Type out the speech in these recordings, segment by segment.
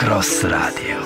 Cross Radio.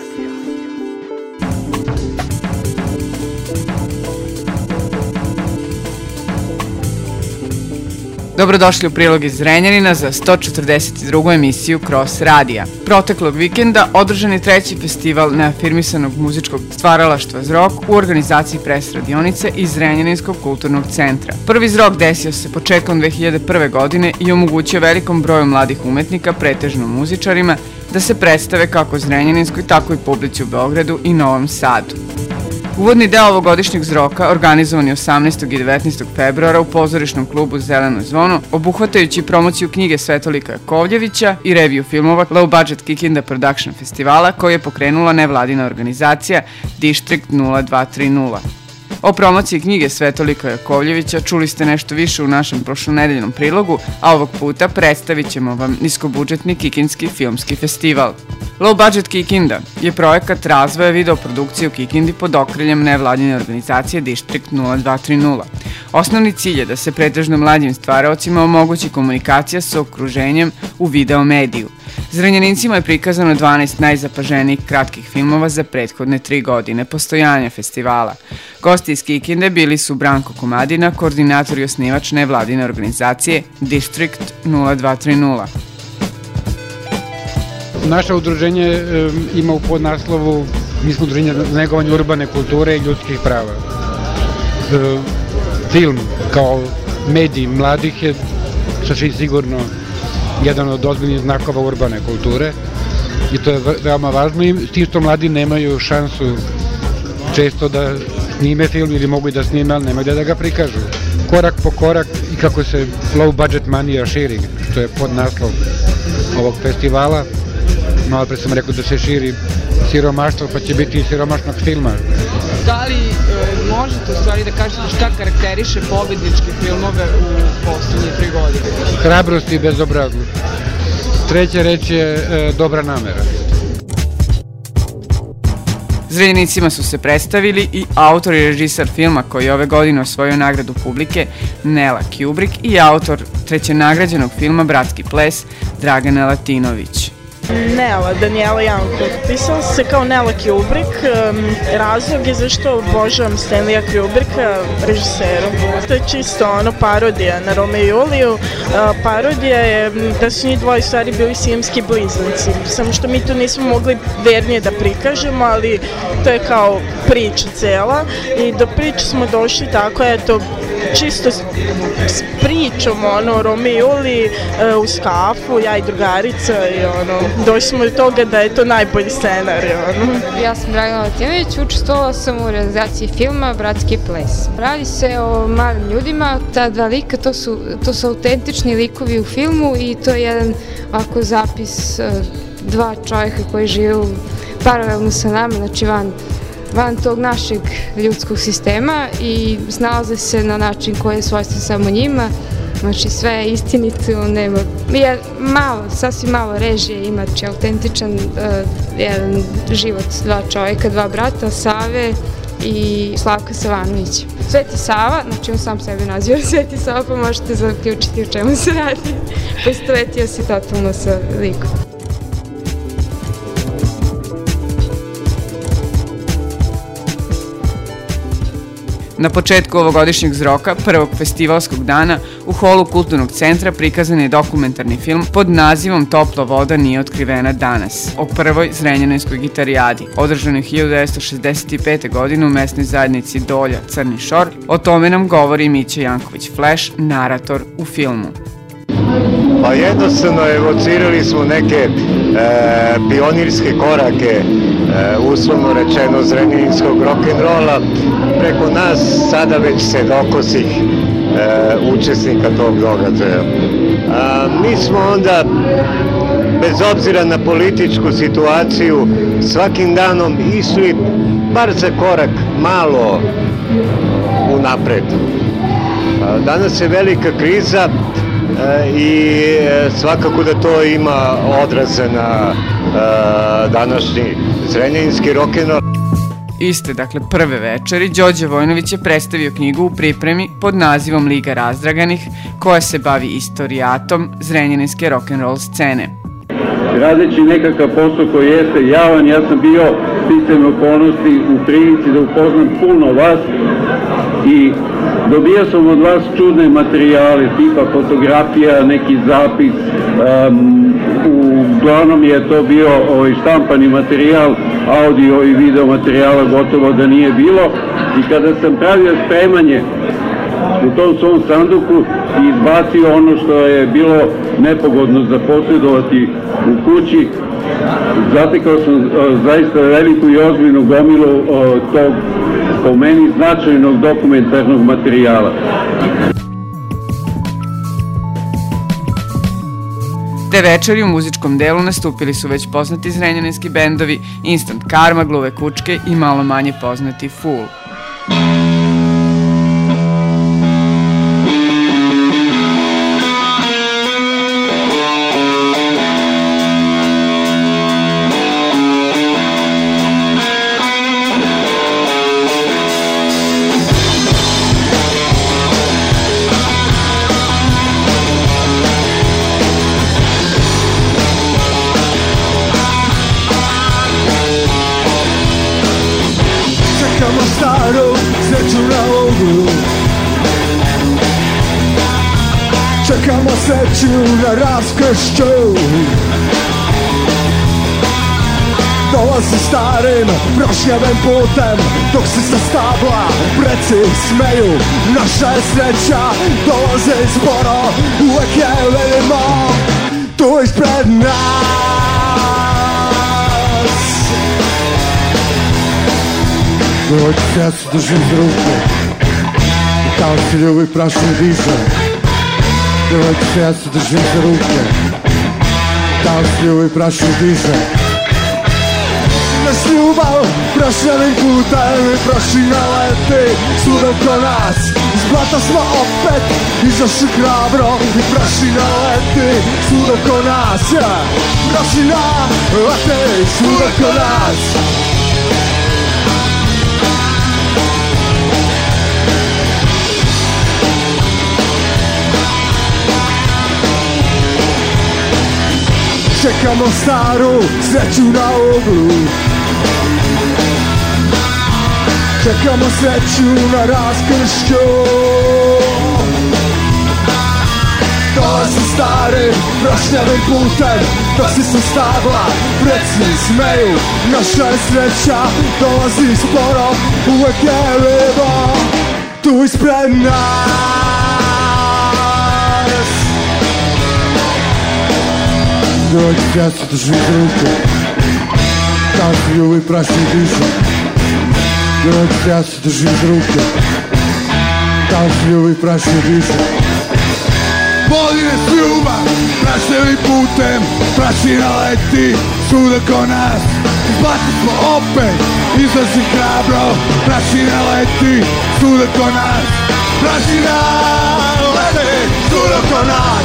Dobrodošli u Prilog iz Zrenjanina za 142. emisiju Cross Radija. Proteklog vikenda održan je treći festival neafirmisanog muzičkog stvaralaštva Zrok u organizaciji Pres radionice iz Zrenjaninskog kulturnog centra. Prvi Zrok desio se početkom 2001. godine i omogućio velikom broju mladih umetnika, pretežno muzičarima, da se predstave kako Zrenjaninskoj, tako i publici u Beogradu i Novom Sadu. Uvodni deo ovogodišnjeg Zroka organizovan je 18. i 19. februara u pozorišnom klubu Zeleno zvono, obuhvatajući promociju knjige Svetolika Jakovljevića i reviju filmova Low Budget Kikinda Production festivala koji je pokrenula nevladina organizacija District 0230. O promociji knjige Svetolika Jakovljevića čuli ste nešto više u našem prošlonedeljnom prilogu, a ovog puta predstavit ćemo vam niskobudžetni Kikinski filmski festival. Low Budget Kikinda je projekat razvoja videoprodukcije u Kikindi pod okriljem nevladine organizacije District 0230. Osnovni cilj je da se pretežno mlađim stvaraocima omogući komunikacija sa okruženjem u video mediju. Zrenjanincima je prikazano 12 najzapaženijih kratkih filmova za prethodne 3 godine postojanja festivala. Gosti iz Kikinde bili su Branko Komadina, koordinator i osnivač nevladine organizacije District 0230. Naše udruženje ima u podnaslovu, mi smo udruženje za negovanje urbane kulture i ljudskih prava. Film kao medij mladih je sasvim sigurno jedan od ozbiljnih znakova urbane kulture i to je veoma važno i s tim što mladi nemaju šansu često da snime film ili mogu i da snime, ali nemaju da ga prikažu. Korak po korak i kako se low budget manija širi, što je podnaslov ovog festivala. Malo pre sam rekao da se širi siromaštvo, pa će biti i siromašnog filma. Da li možete u stvari da kažete šta karakteriše pobedničke filmove u poslednje 3 godine? Hrabrost i bezobrazluk. Treća reč je dobra namera. Zrenjanicima su se predstavili i autor i režisar filma koji je ove godine osvojio nagradu publike Nela Kubrick i autor trećenagrađenog filma Bratski ples Dragana Latinović. Nela, Danijela Janko. Pisala se kao Nela Kubrick. Razlog je zašto obožavam Stanleya Kubricka, režisera. To je čisto parodija na Romeo i Juliju. Parodija je da su njih dvoje stvari bili sijemski blizanci. Samo što mi to nismo mogli vernije da prikažemo, ali to je kao priča cela. I do priče smo došli tako, eto, čisto s pričom o Romeo i Juliji uz kafu, ja i drugarica i došli smo do toga da je to najbolji scenarij. Ja sam Dragana Latinović, učestvovala sam u realizaciji filma Bratski ples. Radi se o malim ljudima, ta dva lika, to su autentični likovi u filmu i to je jedan ovako zapis dva čovjeka koji žive paralelno sa nama, znači van tog našeg ljudskog sistema i snalaze se na način koji je svojstven samo njima. Znači sve je istinito, nema, sasvim malo režije, ima autentičan jedan život dva čovjeka, dva brata, Save i Slavka Savanovića. Sveti Sava, znači on sam sebe naziva Sveti Sava, pa možete zaključiti o čemu se radi. Poistovetio se totalno sa likom. Na početku ovogodišnjeg Zroka, prvog festivalskog dana, u holu Kulturnog centra prikazan je dokumentarni film pod nazivom Topla voda nije otkrivena danas, o prvoj zrenjaninskoj gitarijadi, održanoj 1965. godine u mesnoj zajednici Dolja, Crni Šor. O tome nam govori Mića Janković Flash, narator u filmu. Pa jednostavno evocirali smo neke pionirske korake, uslovno rečeno zrenjaninskog rock'n'rolla, preko nas sada već sedokosih učesnika tog događaja. Mi smo onda, bez obzira na političku situaciju, svakim danom išli bar za korak malo unapred. Danas je velika kriza i svakako da to ima odraze na današnji zrenjaninski rock'n'roll. Iste, dakle, prve večeri, Đorđe Vojnović je predstavio knjigu u pripremi pod nazivom Liga razdraganih, koja se bavi istorijatom zrenjaninske rock'n'roll scene. radeći nekakav posao koji jeste javan, ja sam bio sticajem okolnosti u prilici da upoznam puno vas i dobio sam od vas čudne materijale, tipa fotografija, neki zapis, uglavnom je to bio štampani materijal, audio i video materijala gotovo da nije bilo, i kada sam pravio spremanje u tom svom sanduku i izbacio ono što je bilo nepogodno za posjedovati u kući, zatekao sam zaista veliku i ozbiljnu gomilu tog, po meni, značajnog dokumentarnog materijala. Te večeri u muzičkom delu nastupili su već poznati zrenjaninski bendovi Instant Karma, Gluve kučke i malo manje poznati Fool. Čekamo sreću na raskršću, dolazi starim prošnjavim putem, dok se sa stabla preci smeju. Naša je sreća, dolazi sporo, uvek je vidimo tu ispred nas. Dovojte, ja se držim za ruke, kao se ljubi prašni diže. Djevojčice, ja se držim za ruke, kao se ljubi prašni diže. Naš ljubav prašnjavim putem i prašina leti svud oko nas. Iz blata smo opet izašli hrabro i prašina leti svud oko nas. Prašina leti svud oko nas. Čekamo staru sreću na uglu, čekamo sreću na raskršću. Dolazi starim prošnjavim putem, dok se sa stabla preci smeju. Naša je sreća, dolazi sporo, uvek je vidimo tu ispred nas. Djevojčice, ja se držim za ruke, kao se ljubi prašni diže. Djevojčice, ja se držim za ruke, kao se ljubi prašni diže. Vodi nas ljubav, prašnjavim putem, prašina leti svud oko nas. Izbacili smo opet, izlazi hrabro, prašina leti svud oko nas. Prašina leti svud oko nas.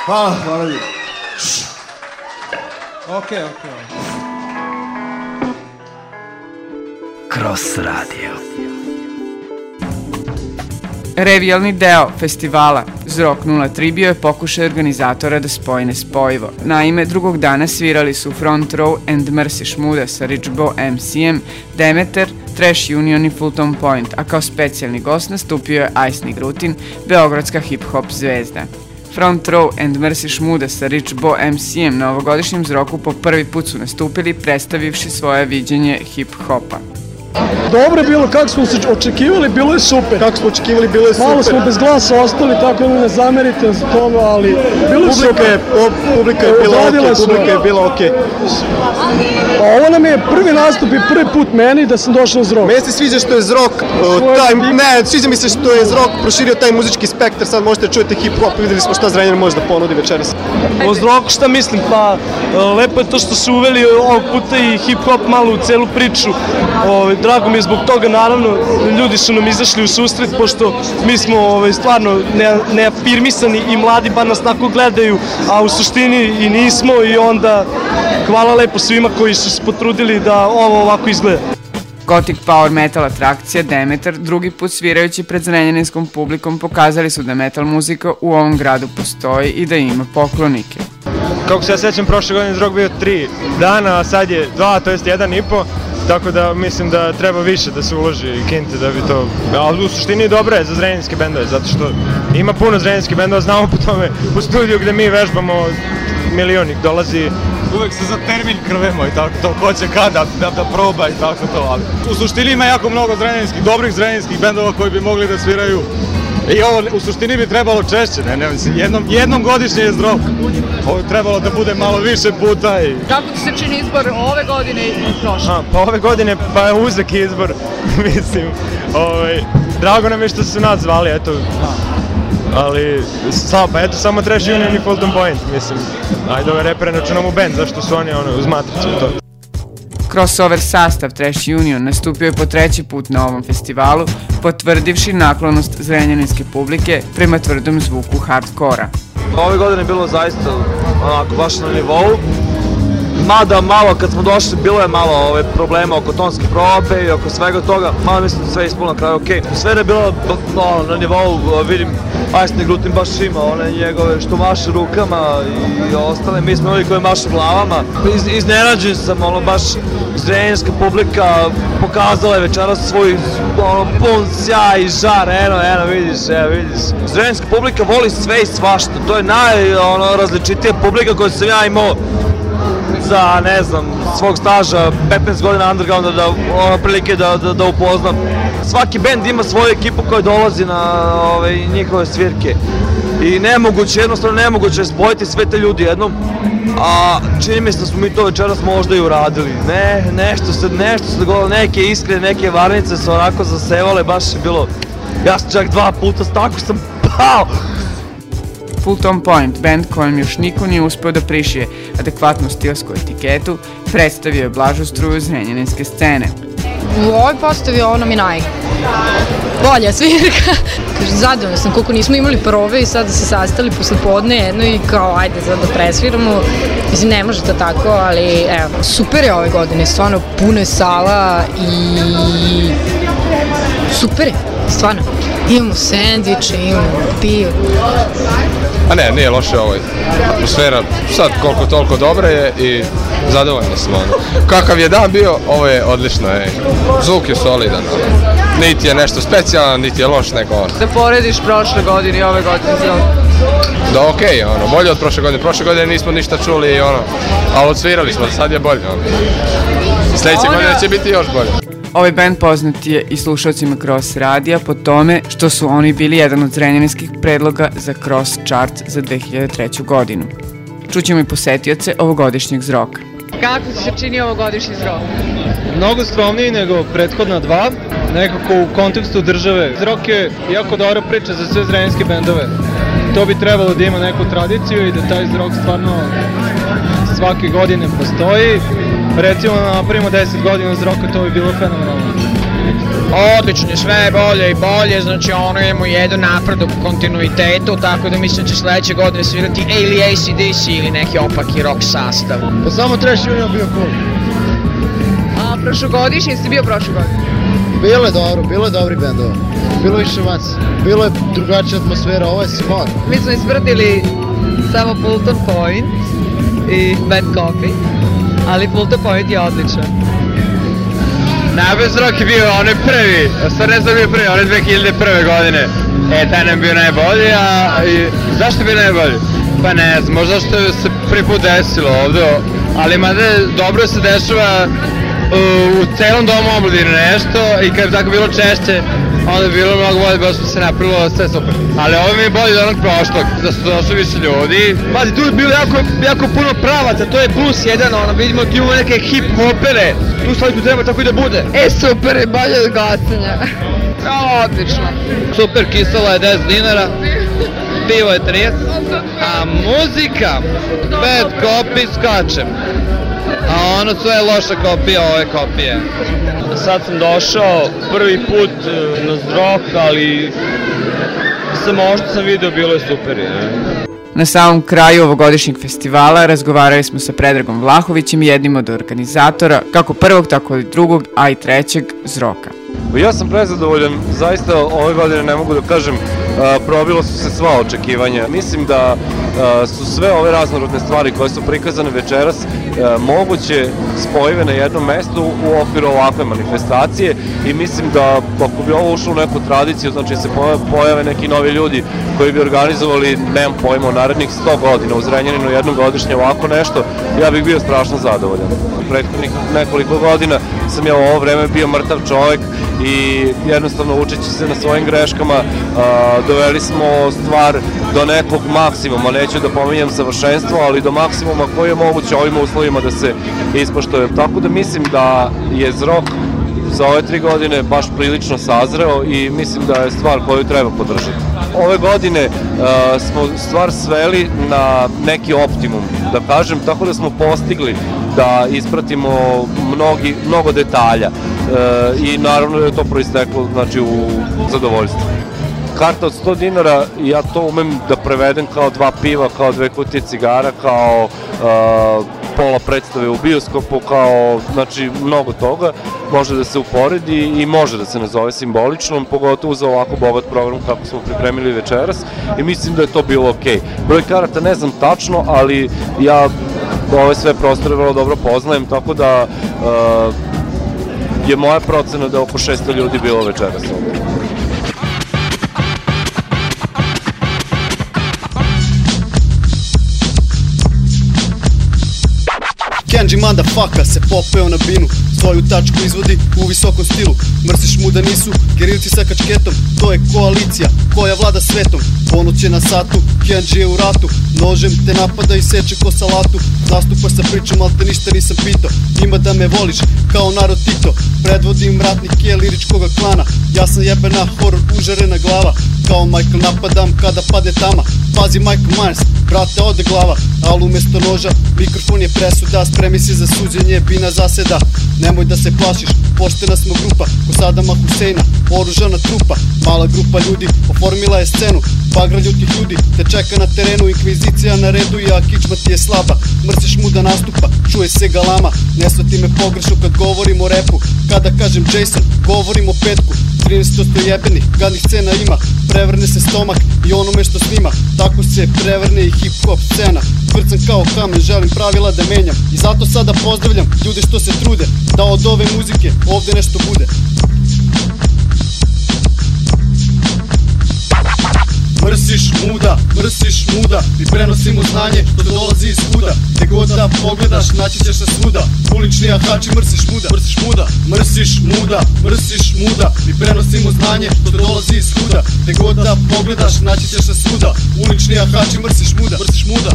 Hvala lijepo. Okej. Cross Radio. Revijalni deo festivala Zrock 03 bio je pokušaj organizatora da spoje nespojivo. Naime, drugog dana svirali su Front Row and Mercy Šmuda sa Rich Bo MCM, Demeter, Trash Union i Fulton Point, a kao specijalni gost nastupio je Ice Nigrutin, beogradska hip-hop zvezda. Front Row and Mercy Šmuda sa Rich Bo MCM na ovogodišnjem Zrocku po prvi put su nastupili predstavivši svoje viđenje hip-hopa. Dobro je bilo, kako smo se očekivali, bilo je super. Kako smo očekivali, bilo je super. Malo smo bez glasa ostali, tako da ne zamerite za toga, ali bilo je super. Publika je bila okej. Pa ovo nam je prvi nastup i prvi put meni da sam došao na Zrock. Meni se sviđa što je Zrock, sviđa mi se što je Zrock proširio taj muzički spektar, sad možete čujete hip-hop, videli smo šta Zrenjanin može da ponudi večeras. O Zrocku šta mislim, pa lepo je to što su uveli ovog puta i hip-hop malo u celu priču. Drago mi je zbog toga, naravno, ljudi su nam izašli u susret, pošto mi smo stvarno neafirmisani i mladi bar nas tako gledaju, a u suštini i nismo, i onda hvala lepo svima koji su se potrudili da ovo ovako izgleda. Gothic power metal atrakcija Demeter, drugi put svirajući pred zrenjaninskom publikom, pokazali su da metal muzika u ovom gradu postoji i da ima poklonike. Kako se ja sećam, prošle godine Zrock bio 3 dana, a sad je 2, to jest 1,5. Tako da mislim da treba više da se uloži kinte da bi to... Ali u suštini dobro je za zrenjaninske bendove, zato što ima puno zrenjaninskih bendova, znamo po tome u studiju gde mi vežbamo, milionik dolazi. Uvek se za termin krvemo i tako to, ko će kada da proba i tako to, ali u suštini ima jako mnogo dobrih zrenjaninskih bendova koji bi mogli da sviraju. I ovo u suštini bi trebalo češće, jednom godišnje je Zrock. Ovo je trebalo da bude malo više puta i... Kako ti se čini izbor ove godine i prošle? Pa ove godine, pa je uzak izbor, mislim. Drago nam je što su nas zvali, eto. Ali, pa eto, samo Trash Union i Fulton Point, mislim. Ajde, ove repere računam u band, zašto su oni uz matricu i to. Crossover sastav Trash Union nastupio je po treći put na ovom festivalu, potvrdivši naklonost zrenjaninske publike prema tvrdom zvuku hardkora. Ove godine je bilo zaista onako baš na nivou, mada malo kad smo došli bilo je malo problema oko tonske probe i oko svega toga, malo mislim da sve ispuno na kraju okej. Sve je bilo na nivou, vidim Ice Nigrutin baš ima one njegove što maše rukama i ostale, mi smo ovi koji maše glavama. Iznenađen sam, baš zrenjaninska publika pokazala je večeras svoj pun sjaj i žar, eno vidiš. Zrenjaninska publika voli sve i svašta, to je najrazličitija publika koju sam ja imao za, ne znam, svog staža, 15 godina undergrounda, prilike da upoznam. Svaki bend ima svoju ekipu koja dolazi na njihove svirke. I jednostavno nemoguće je spojiti sve te ljudi jednom, a čini mi se da smo mi to večeras možda i uradili. Nešto se dogodilo, neke iskre, neke varnice su onako zasevale, baš je bilo, ja sam čak 2 puta, tako sam pao. Fulton Point, band kojem još niko nije uspeo da prišije adekvatnu stilsku etiketu, predstavio je blažu struju zrenjaninske scene. U ovoj postavi ovo nam je bolja svirka. Zadovoljna sam koliko nismo imali prove i sada se sastali posle podne jedno i kao ajde sad da presviramo. Mislim ne može to tako, ali evo, super je ove godine, stvarno puno je sala i super je, stvarno. Imamo sendviče, imamo pivo. A ne, nije loše ovo. Atmosfera sad koliko toliko dobra je i zadovoljno smo. Kakav je dan bio, ovo je odlično. Zvuk je solidan. Niti je nešto specijalno, niti je loš neko ono. Da porediš prošle godine i ove godine. Da okej, bolje od prošle godine. Prošle godine nismo ništa čuli, ali odsvirali smo, sad je bolje. Sljedeće godine će biti još bolje. Ovaj band poznat je i slušalcima Cross Radija po tome što su oni bili jedan od zrenjaninskih predloga za Cross Chart za 2003. godinu. Čućemo i posetioce ovogodišnjeg Zrocka. Kako se čini ovogodišnji Zrock? Mnogo skromniji nego prethodna 2, nekako u kontekstu države. Zrock je jako dobra priča za sve zrenjaninske bendove. To bi trebalo da ima neku tradiciju i da taj Zrock stvarno svake godine postoji. Recimo napravimo 10 godina Zrocka, to bi bilo fenomenalno. Odlično, sve bolje i bolje, znači ono imamo jedan napredak u kontinuitetu, tako da mislim da će sledeće godine svirati ili AC/DC ili neki opaki rock sastav. Pa samo Trash Union bio cool. A prošlogodišnji, jesi bio prošle godine? Bilo je dobro, bilo je dobri bendova. Bilo više masi. Bilo je drugačija atmosfera, ovo je smart. Mi smo izvrdili samo Fulton Point i Bad Coffee, ali Fulton Point je odličan. Najbolji rock je bio onaj prvi, stvar ne znam bio prvi, onaj 2001. godine. Taj nam bio najbolji, a zašto je bio najbolji? Pa ne znam, možda što se prvi put desilo ovdje, ali mada dobro se dešava u celom domu omladine nešto i kad bi tako bilo češće, onda bi bilo mnogo bolje, baš bi se napravilo sve super. Ali ovo mi je bolje od onog prošlog, da su došli više ljudi. Pazi, tu je bilo jako puno pravaca, to je plus jedan, vidimo tu imamo neke hip-hopere, tu stvari tu treba tako i da bude. Super je bolje od gostanja. Odlično. Super, kisela je 10 dinara, pivo je 30, a muzika, Bad Copy skačem. A ono sve je loša kopija ove kopije. Sad sam došao prvi put na Zrok, ali samo ovo što sam video bilo je super. Na samom kraju ovogodišnjeg festivala razgovarali smo sa Predragom Vlahovićem, jednim od organizatora, kako prvog, tako i drugog, a i trećeg Zroka. Ja sam prezadovoljan, zaista ove godine ne mogu da kažem, probilo su se sva očekivanja. Mislim da su sve ove raznorodne stvari koje su prikazane večeras moguće spojive na jednom mestu u okviru ovakve manifestacije i mislim da ako bi ovo ušlo u neku tradiciju, znači se pojave neki novi ljudi koji bi organizovali, nemam pojma, u narednih 100 godina u Zrenjaninu jednogodišnje ovako nešto, ja bih bio strašno zadovoljan. Prethodnih nekoliko godina sam ja u ovo vreme bio mrtav čovjek i jednostavno učeći se na svojim greškama doveli smo stvar do nekog maksimuma, neću da pominjem savršenstvo, ali do maksimuma koji je moguće ovim uslovima da se ispoštuje. Tako da mislim da je Zrok za ove 3 godine baš prilično sazreo i mislim da je stvar koju treba podržati. Ove godine smo stvar sveli na neki optimum, da kažem, tako da smo postigli da ispratimo mnogo detalja i naravno da je to proisteklo znači, u zadovoljstvu. Karta od 100 dinara, ja to umem da prevedem kao 2 piva, kao 2 kutije cigara, kao pola predstave u bioskopu, kao, znači, mnogo toga može da se uporedi i može da se nazove simboličnom, pogotovo za ovako bogat program kako smo pripremili večeras i mislim da je to bilo okej. Broj karata ne znam tačno, ali ja ove sve prostore vrlo dobro poznajem, tako da je moja procena da je oko 600 ljudi bilo večeras ovdje. Kenji motherfucker se popeo na binu, svoju tačku izvodi u visokom stilu. Mrsiš mu da nisu gerilci sa kačketom, to je koalicija koja vlada svetom. Ponoć je na satu, Kenji je u ratu, nožem te napada i seče ko salatu. Nastupaš sa pričom, al te ništa nisam pitao, ima da me voliš kao narod Tito. Predvodim ratnike liričkoga klana, ja sam jebena horor užarena glava. Kao Michael napadam kada padne tama, pazi Michael Myers, brate ode glava. Al umesto noža, mikrofon je presuda, spremi se za suđenje, bina zaseda. Nemoj da se plašiš, poštena smo grupa, ko Sadama Huseina, oružana trupa. Mala grupa ljudi, oformila je scenu, bagra ljutih ljudi, te čeka na terenu. Inkvizicija na redu, ja kičma ti je slaba. Mrsiš mu da nastupa, čuje se galama. Ne shvati me pogrešno kad govorim o repu, kada kažem Jason, govorim o petku. 13% jebenih, gadnih scena ima, prevrne se stomak i onome što snima. Tako se prevrne i hip-hop scena. Tvrcam kao kamen, želim pravila da menjam i zato sada pozdravljam ljude što se trude da od ove muzike ovde nešto bude. Mrsiš muda, mi prenosimo znanje što dolazi iz svuda. Gde god da pogledaš, naći ćeš se svuda. Ulični ahači, mrsiš muda, mi prenosimo znanje što dolazi iz svuda. Gde god da pogledaš, naći ćeš se svuda. Ulični ahači, mrsiš muda.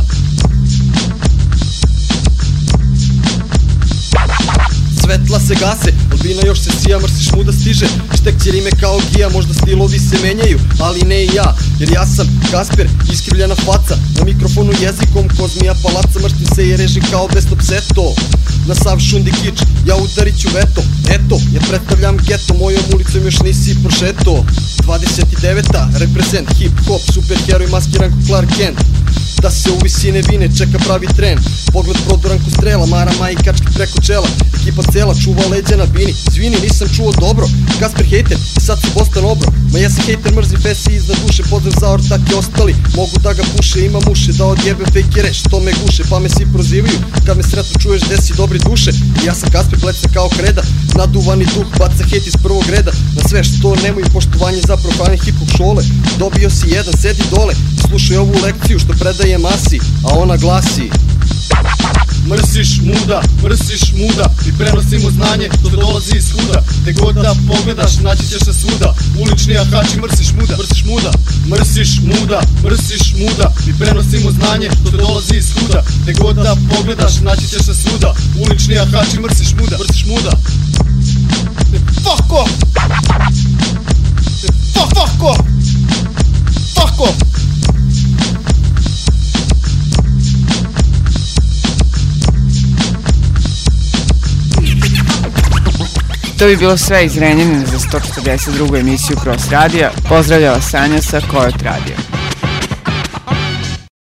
Svetla se gase, albina još se sija, mrsiš muda stiže. Štek će rime kao gija, možda stilovi se menjaju, ali ne i ja, jer ja sam Kasper, iskrivljena faca. Na mikrofonu jezikom ko zmija palaca, mrštim se i režim kao Bestop Seto. na sav šundi kič. Ja udarit ću veto, eto, ja predstavljam geto, mojom ulicom još nisi prošeto. 29. reprezent, hip hop, superheroj maskiran ko Clark Kent. Da se u visine vine čeka pravi tren. Pogled prodoran ko strela, marama i kački preko čela. Ekipa cela čuva leđa na bini. Izvini, nisam čuo dobro. Kasper hejter, sad si Boston obro. Ma ja sam hejter, mrzim fesi iznad duše. Pozdrav za ortake ostali, mogu da ga puše. Imam uše, da odjebem fejkere što me guše. Pa me svi prozivaju, kad me sretno čuješ gde si dobri duše. I ja sam Kasper, pleca kao kreda. Naduvani duh, baca hejt iz prvog reda. Na sve što nemaju poštovanje za profane hip-hop šole. Dobio si jedan, sedi dole. Slušaj ovu lekciju što predaje masi, a ona glasi: mrsiš muda, mi prenosimo znanje što dolazi iz huda. Te god da pogledaš, naći ćeš se svuda. Ulični ahači, mrsiš muda. Mrsiš muda, mi prenosimo znanje što dolazi iz huda. Te god da pogledaš, naći ćeš se svuda. Ulični ahači, mrsiš muda. Fuck off! Fuck off! Fuck off! To bi bilo sve iz Renjanina za 142. emisiju Cross Radija. Pozdravljala Sanja sa Kojot Radija.